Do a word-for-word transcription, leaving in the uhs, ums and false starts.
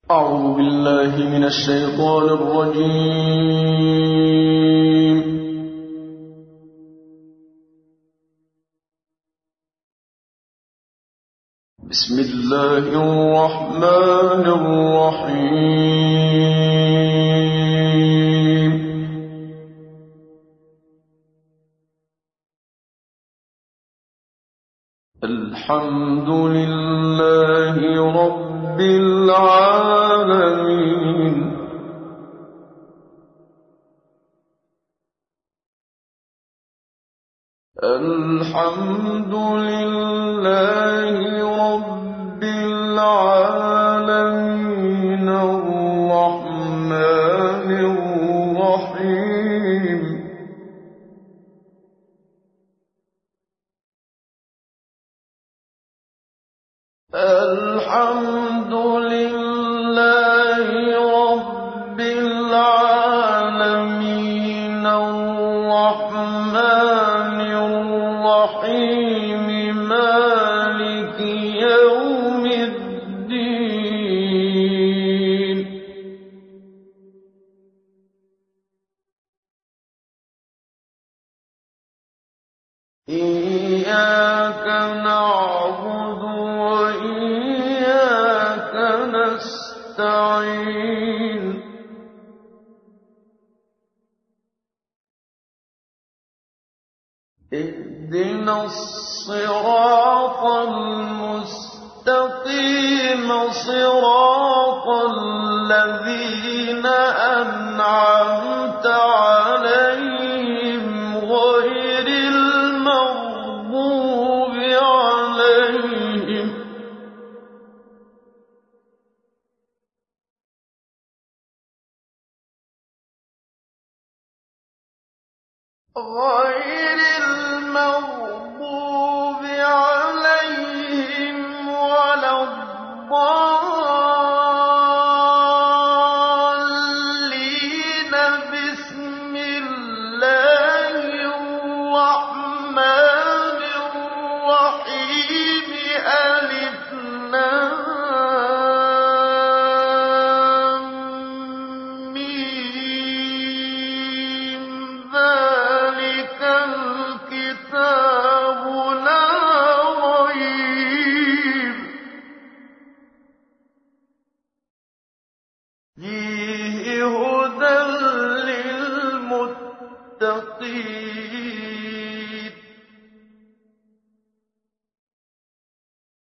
أعوذ بالله من الشيطان الرجيم. بسم الله الرحمن الرحيم. الحمد لله رب العالمين. الحمد لله رب العالمين الرحمن الرحيم الحمد لله رب العالمين الرحمن الرحيم مالك يوم الدين. إياك نعبد وإياك نستعين. اهدنا الصراط المستقيم صراط الذين أنعمت عليهم غير المغضوب عليهم غير